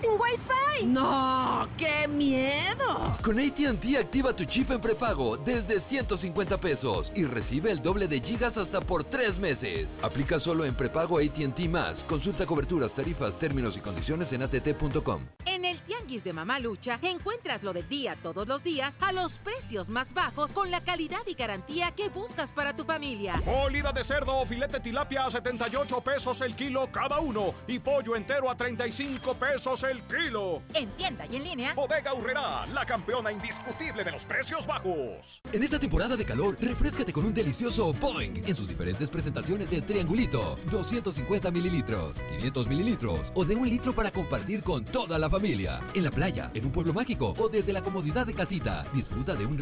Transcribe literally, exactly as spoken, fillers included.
sin Wi-Fi. ¡No! ¡Qué miedo! Con A T and T activa tu chip en prepago desde ciento cincuenta pesos y recibe el doble de gigas hasta por tres meses. Aplica solo en prepago A T and T más. Consulta coberturas, tarifas, términos y condiciones en a t t punto com. En el Tianguis de Mamalucha encuentras lo del día todos los días a los precios más bajos con la calidad y garantía que buscas para tu familia. Molida de cerdo o filete tilapia a setenta y ocho pesos el kilo cada uno y pollo entero a treinta y cinco pesos el kilo. En tienda y en línea. Bodega Aurrerá, la campeona indiscutible de los precios bajos. En esta temporada de calor, refréscate con un delicioso Boing en sus diferentes presentaciones de triangulito, doscientos cincuenta mililitros, quinientos mililitros o de un litro para compartir con toda la familia. En la playa, en un pueblo mágico o desde la comodidad de casita, disfruta de un